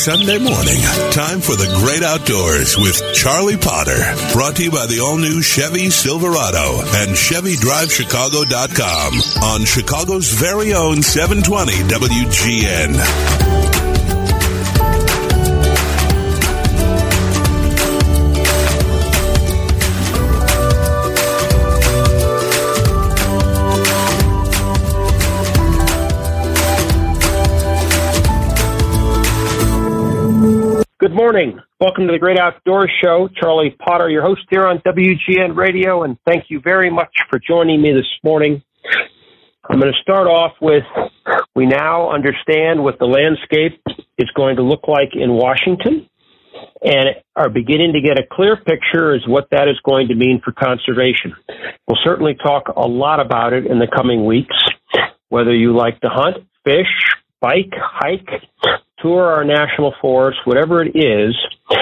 Sunday morning. Time for the Great Outdoors with Charlie Potter. Brought to you by the all-new Chevy Silverado and ChevyDriveChicago.com on Chicago's very own 720 WGN. Good morning. Welcome to the Great Outdoors Show. Charlie Potter, your host here on WGN Radio, and thank you very much for joining me this morning. I'm going to start off with, we now understand what the landscape is going to look like in Washington, and are beginning to get a clear picture as what that is going to mean for conservation. We'll certainly talk a lot about it in the coming weeks, whether you like to hunt, fish, bike, hike, tour our national forest, whatever it is.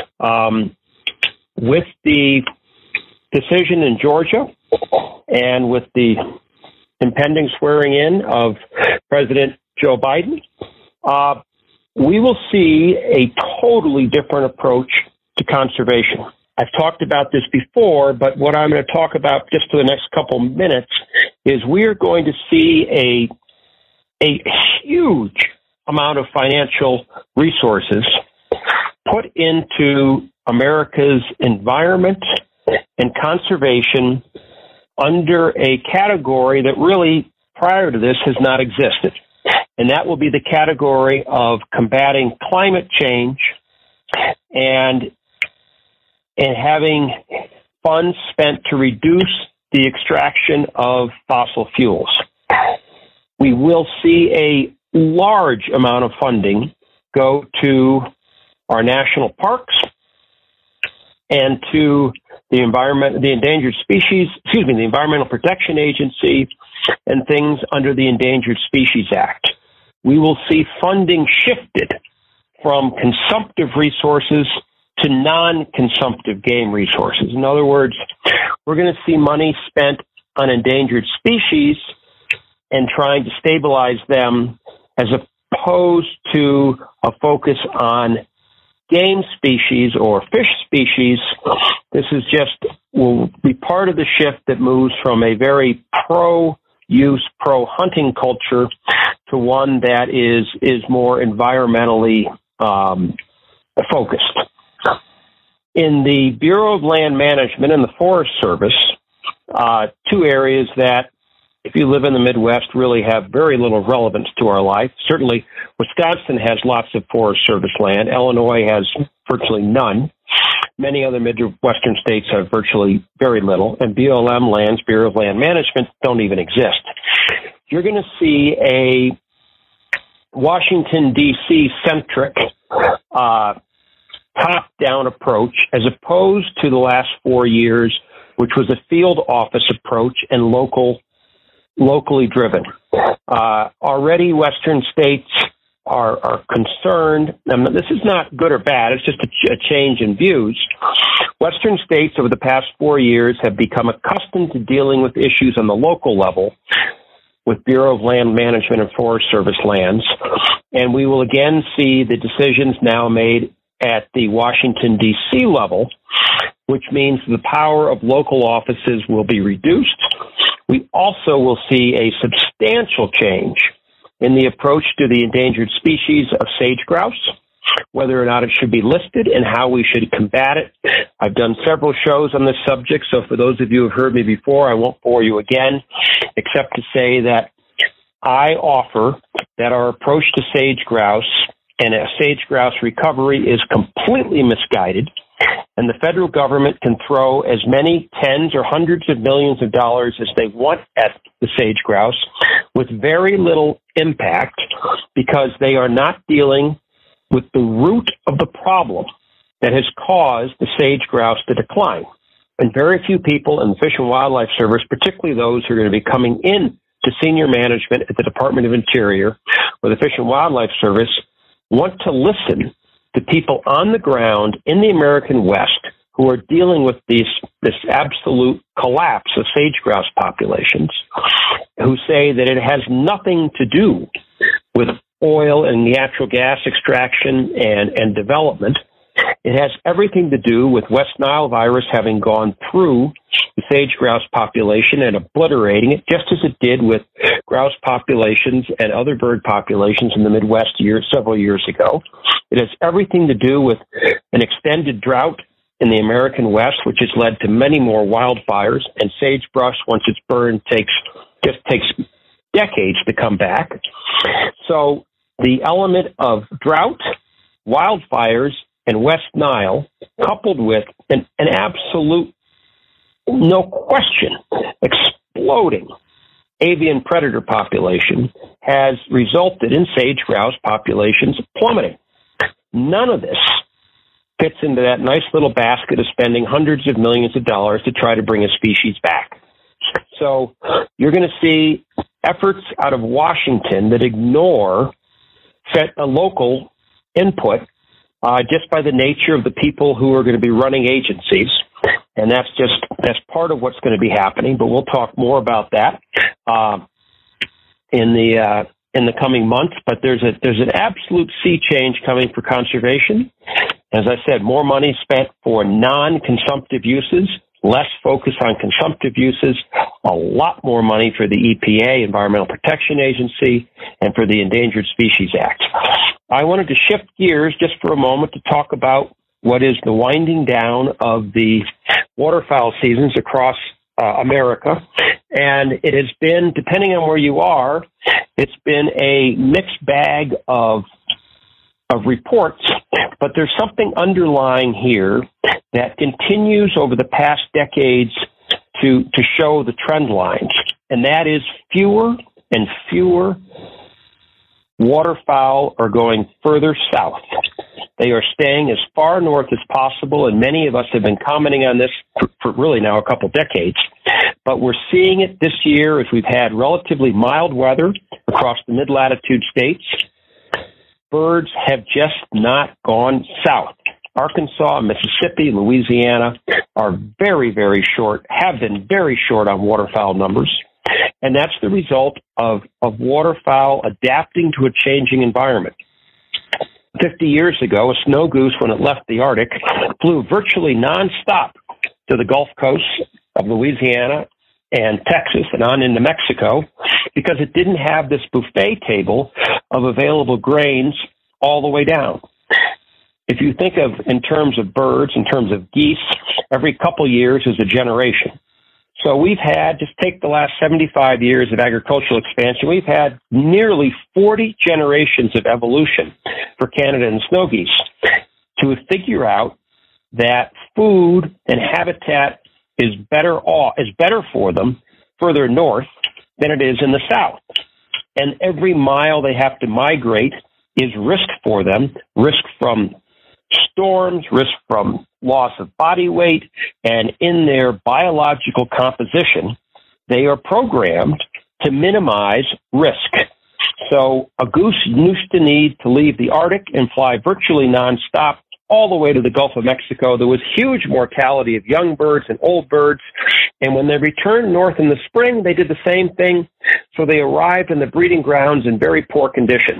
With the decision in Georgia and with the impending swearing in of President Joe Biden, we will see a totally different approach to conservation. I've talked about this before, but what I'm going to talk about just for the next couple minutes is we are going to see a huge amount of financial resources put into America's environment and conservation under a category that really, prior to this, has not existed. And that will be the category of combating climate change and having funds spent to reduce the extraction of fossil fuels. We will see a large amount of funding go to our national parks and to the the Environmental Protection Agency and things under the Endangered Species Act. We will see funding shifted from consumptive resources to non-consumptive game resources. In other words, we're going to see money spent on endangered species and trying to stabilize them as opposed to a focus on game species or fish species. This will be part of the shift that moves from a very pro-use, pro-hunting culture to one that is more environmentally focused. In the Bureau of Land Management and the Forest Service, two areas that, if you live in the Midwest, really have very little relevance to our life. Certainly, Wisconsin has lots of Forest Service land. Illinois has virtually none. Many other Midwestern states have virtually very little. And BLM lands, Bureau of Land Management, don't even exist. You're going to see a Washington, D.C.-centric top-down approach as opposed to the last 4 years, which was a field office approach and locally driven. Already Western states are concerned. This is not good or bad. It's just a change in views. Western states over the past 4 years have become accustomed to dealing with issues on the local level with Bureau of Land Management and Forest Service lands. And we will again see the decisions now made at the Washington, D.C. level, which means the power of local offices will be reduced. We also will see a substantial change in the approach to the endangered species of sage grouse, whether or not it should be listed and how we should combat it. I've done several shows on this subject, so for those of you who have heard me before, I won't bore you again, except to say that I offer that our approach to sage grouse and a sage grouse recovery is completely misguided, and the federal government can throw as many tens or hundreds of millions of dollars as they want at the sage grouse with very little impact because they are not dealing with the root of the problem that has caused the sage grouse to decline. And very few people in the Fish and Wildlife Service, particularly those who are going to be coming in to senior management at the Department of Interior or the Fish and Wildlife Service, want to listen to people on the ground in the American West who are dealing with this absolute collapse of sage grouse populations, who say that it has nothing to do with oil and natural gas extraction and development. It has everything to do with West Nile virus having gone through the sage grouse population and obliterating it, just as it did with grouse populations and other bird populations in the Midwest several years ago. It has everything to do with an extended drought in the American West, which has led to many more wildfires, and sagebrush, once it's burned, takes decades to come back. So the element of drought, wildfires, and West Nile, coupled with an absolute, no question, exploding avian predator population, has resulted in sage grouse populations plummeting. None of this fits into that nice little basket of spending hundreds of millions of dollars to try to bring a species back. So you're going to see efforts out of Washington that ignore a local input just by the nature of the people who are going to be running agencies. And that's part of what's going to be happening, but we'll talk more about that in the coming months. But there's an absolute sea change coming for conservation. As I said, more money spent for non-consumptive uses, less focus on consumptive uses, a lot more money for the EPA, Environmental Protection Agency, and for the Endangered Species Act. I wanted to shift gears just for a moment to talk about what is the winding down of the waterfowl seasons across America. And it has been, depending on where you are, it's been a mixed bag of reports, but there's something underlying here that continues over the past decades to show the trend lines, and that is fewer and fewer waterfowl are going further south. They are staying as far north as possible, and many of us have been commenting on this for really now a couple decades. But we're seeing it this year as we've had relatively mild weather across the mid-latitude states. Birds have just not gone south. Arkansas, Mississippi, Louisiana are very, very short, have been very short on waterfowl numbers. And that's the result of waterfowl adapting to a changing environment. 50 years ago, a snow goose, when it left the Arctic, flew virtually nonstop to the Gulf Coast of Louisiana and Texas and on into Mexico because it didn't have this buffet table of available grains all the way down. If you think of, in terms of birds, in terms of geese, every couple years is a generation. So we've had, just take the last 75 years of agricultural expansion, we've had nearly 40 generations of evolution for Canada and snow geese to figure out that food and habitat is better for them further north than it is in the south. And every mile they have to migrate is risk for them, risk from storms, risk from loss of body weight, and in their biological composition, they are programmed to minimize risk. So a goose used to need to leave the Arctic and fly virtually nonstop all the way to the Gulf of Mexico. There was huge mortality of young birds and old birds. And when they returned north in the spring, they did the same thing. So they arrived in the breeding grounds in very poor condition.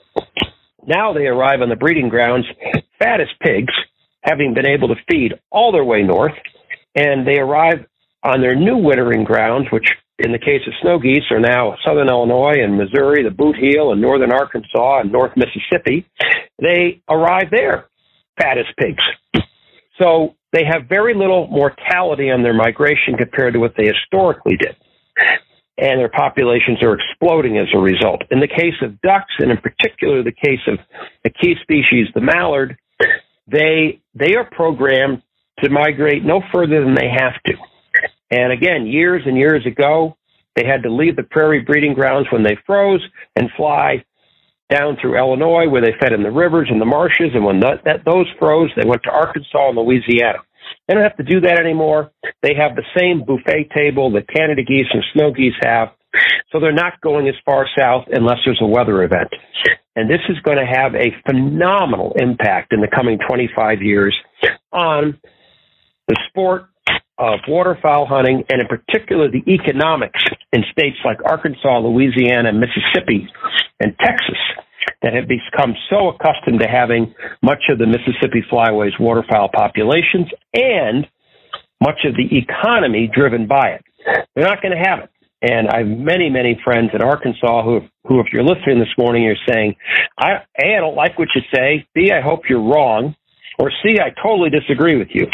Now they arrive on the breeding grounds fat as pigs, having been able to feed all their way north. And they arrive on their new wintering grounds, which in the case of snow geese are now southern Illinois and Missouri, the Boot Heel, and northern Arkansas and north Mississippi. They arrive there fat as pigs. So they have very little mortality on their migration compared to what they historically did. And their populations are exploding as a result. In the case of ducks, and in particular the case of the key species, the mallard, they are programmed to migrate no further than they have to. And again, years and years ago, they had to leave the prairie breeding grounds when they froze and fly down through Illinois, where they fed in the rivers and the marshes. And when those froze, they went to Arkansas and Louisiana. They don't have to do that anymore. They have the same buffet table that Canada geese and snow geese have. So they're not going as far south unless there's a weather event. And this is going to have a phenomenal impact in the coming 25 years on the sport of waterfowl hunting, and in particular the economics in states like Arkansas, Louisiana, Mississippi, and Texas. that have become so accustomed to having much of the Mississippi Flyway's waterfowl populations and much of the economy driven by it. They're not going to have it. And I have many, many friends in Arkansas who, if you're listening this morning, you're saying, A, I don't like what you say. B, I hope you're wrong. Or C, I totally disagree with you.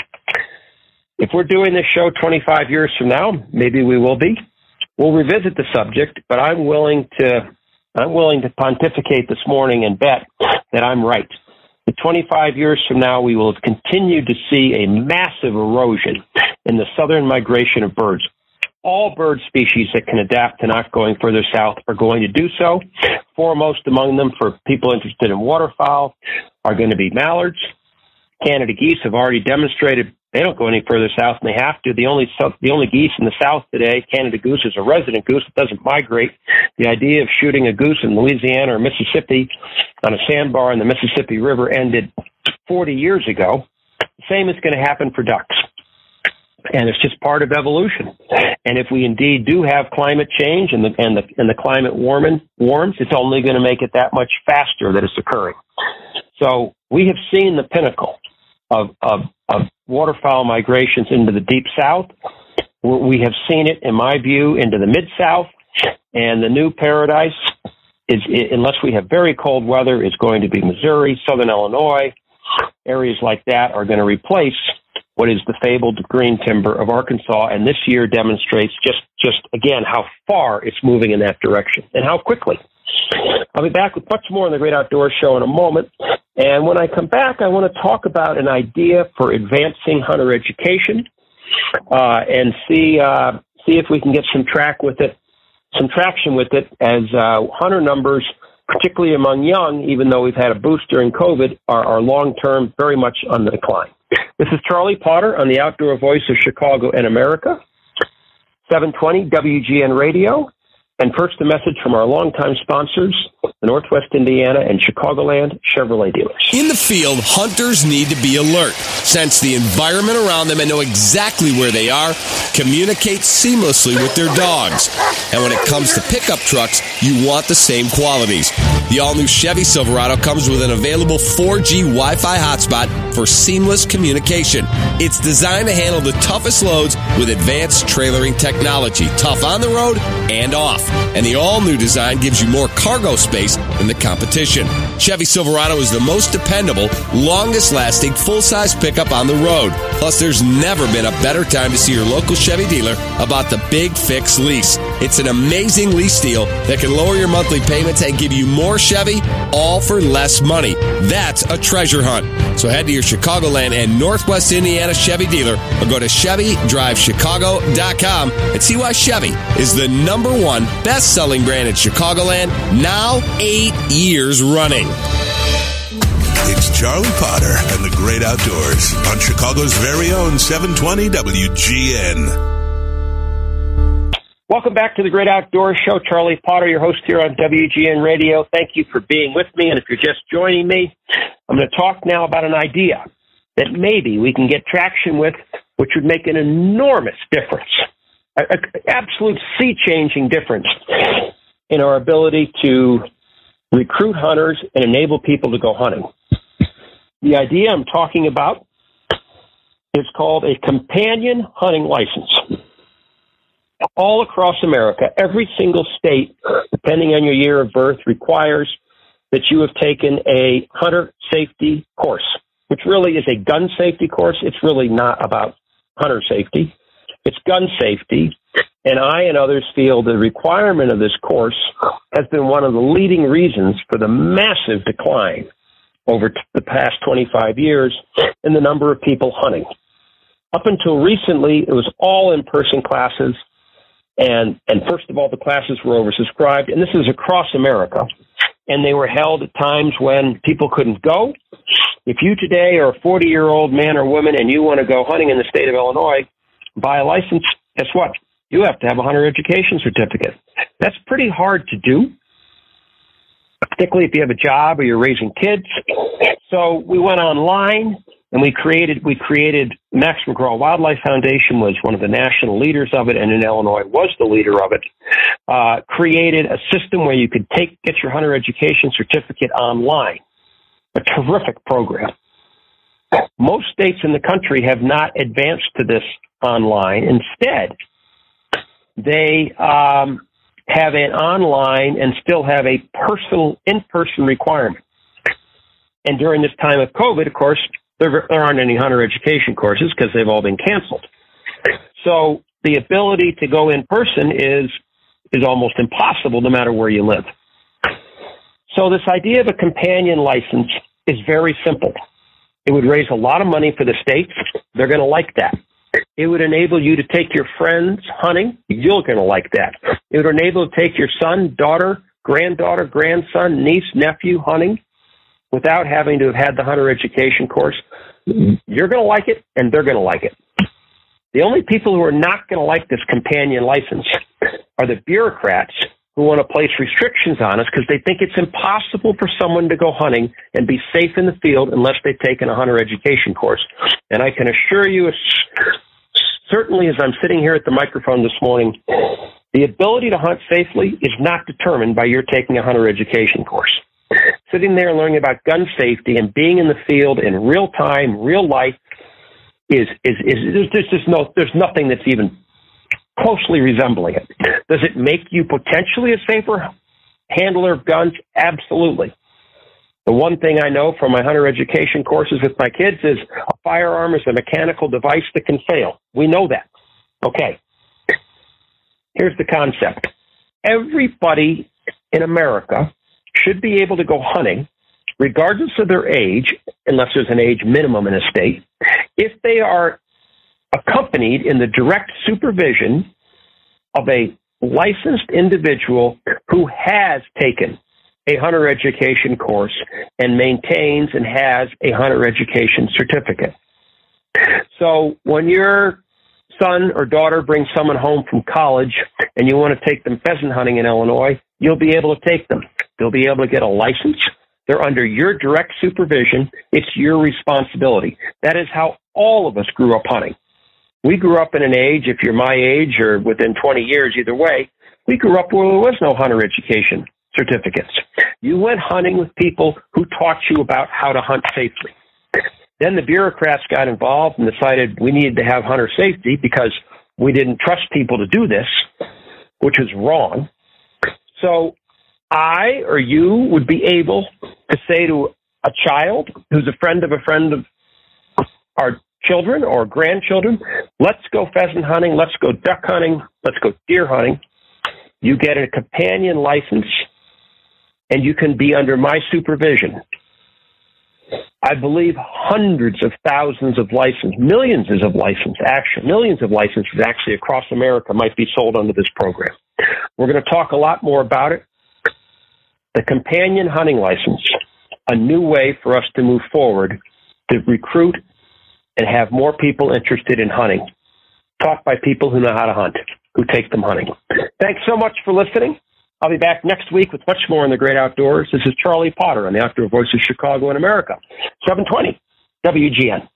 If we're doing this show 25 years from now, maybe we will be. We'll revisit the subject, but I'm willing to pontificate this morning and bet that I'm right. In 25 years from now, we will have continued to see a massive erosion in the southern migration of birds. All bird species that can adapt to not going further south are going to do so. Foremost among them, for people interested in waterfowl, are going to be mallards. Canada geese have already demonstrated they don't go any further south than they have to. The only geese in the south today, Canada goose, is a resident goose. It doesn't migrate. The idea of shooting a goose in Louisiana or Mississippi on a sandbar in the Mississippi River ended 40 years ago. The same is going to happen for ducks. And it's just part of evolution. And if we indeed do have climate change and the climate warms, it's only going to make it that much faster that it's occurring. So we have seen the pinnacle of waterfowl migrations into the deep south. We have seen it, in my view, into the mid-south. And the new paradise is, unless we have very cold weather, is going to be Missouri, southern Illinois. Areas like that are going to replace what is the fabled green timber of Arkansas, and this year demonstrates just again how far it's moving in that direction and how quickly. I'll be back with much more on the Great Outdoors Show in a moment, and when I come back, I want to talk about an idea for advancing hunter education and see if we can get some traction with it as hunter numbers, particularly among young, even though we've had a boost during COVID, are long-term very much on the decline. This is Charlie Potter on the Outdoor Voice of Chicago and America, 720 WGN Radio. And first, a message from our longtime sponsors, the Northwest Indiana and Chicagoland Chevrolet dealers. In the field, hunters need to be alert, sense the environment around them, and know exactly where they are, communicate seamlessly with their dogs. And when it comes to pickup trucks, you want the same qualities. The all-new Chevy Silverado comes with an available 4G Wi-Fi hotspot for seamless communication. It's designed to handle the toughest loads with advanced trailering technology, tough on the road and off. And the all-new design gives you more cargo space than the competition. Chevy Silverado is the most dependable, longest-lasting, full-size pickup on the road. Plus, there's never been a better time to see your local Chevy dealer about the Big Fix lease. It's an amazing lease deal that can lower your monthly payments and give you more Chevy, all for less money. That's a treasure hunt. So head to your Chicagoland and Northwest Indiana Chevy dealer or go to ChevyDriveChicago.com and see why Chevy is the #1 best-selling brand in Chicagoland, now 8 years running. It's Charlie Potter and the Great Outdoors on Chicago's very own 720 WGN. Welcome back to the Great Outdoors Show. Charlie Potter, your host here on WGN Radio. Thank you for being with me. And if you're just joining me, I'm going to talk now about an idea that maybe we can get traction with, which would make an enormous difference, an absolute sea-changing difference in our ability to recruit hunters and enable people to go hunting. The idea I'm talking about is called a companion hunting license. All across America, every single state, depending on your year of birth, requires that you have taken a hunter safety course, which really is a gun safety course. It's really not about hunter safety. It's gun safety. And I and others feel the requirement of this course has been one of the leading reasons for the massive decline over the past 25 years in the number of people hunting. Up until recently, it was all in-person classes. And first of all, the classes were oversubscribed, and this is across America. And they were held at times when people couldn't go. If you today are a 40-year-old man or woman and you want to go hunting in the state of Illinois, buy a license, guess what? You have to have a hunter education certificate. That's pretty hard to do, particularly if you have a job or you're raising kids. So we went online And we created Max McGraw Wildlife Foundation was one of the national leaders of it, and in Illinois was the leader of it. Created a system where you could get your hunter education certificate online. A terrific program. Most states in the country have not advanced to this online. Instead, they have an online and still have a personal in-person requirement. And during this time of COVID, of course, there aren't any hunter education courses because they've all been canceled. So the ability to go in person is almost impossible no matter where you live. So this idea of a companion license is very simple. It would raise a lot of money for the states. They're going to like that. It would enable you to take your friends hunting. You're going to like that. It would enable you to take your son, daughter, granddaughter, grandson, niece, nephew hunting without having to have had the hunter education course. You're going to like it, and they're going to like it. The only people who are not going to like this companion license are the bureaucrats who want to place restrictions on us because they think it's impossible for someone to go hunting and be safe in the field unless they've taken a hunter education course. And I can assure you, certainly as I'm sitting here at the microphone this morning, the ability to hunt safely is not determined by your taking a hunter education course. Sitting there and learning about gun safety and being in the field in real time, real life, there's nothing that's even closely resembling it. Does it make you potentially a safer handler of guns? Absolutely. The one thing I know from my hunter education courses with my kids is a firearm is a mechanical device that can fail. We know that. Okay. Here's the concept. Everybody in America should be able to go hunting, regardless of their age, unless there's an age minimum in a state, if they are accompanied in the direct supervision of a licensed individual who has taken a hunter education course and maintains and has a hunter education certificate. So when your son or daughter brings someone home from college and you want to take them pheasant hunting in Illinois, you'll be able to take them. They'll be able to get a license. They're under your direct supervision. It's your responsibility. That is how all of us grew up hunting. We grew up in an age, if you're my age or within 20 years, either way, we grew up where there was no hunter education certificates. You went hunting with people who taught you about how to hunt safely. Then the bureaucrats got involved and decided we needed to have hunter safety because we didn't trust people to do this, which is wrong. So I or you would be able to say to a child who's a friend of our children or grandchildren, let's go pheasant hunting, let's go duck hunting, let's go deer hunting. You get a companion license, and you can be under my supervision. I believe hundreds of thousands of licenses, millions of licenses actually across America might be sold under this program. We're going to talk a lot more about it. The companion hunting license, a new way for us to move forward to recruit and have more people interested in hunting, taught by people who know how to hunt, who take them hunting. Thanks so much for listening. I'll be back next week with much more in the great outdoors. This is Charlie Potter on the Outdoor Voice of Chicago and America, 720 WGN.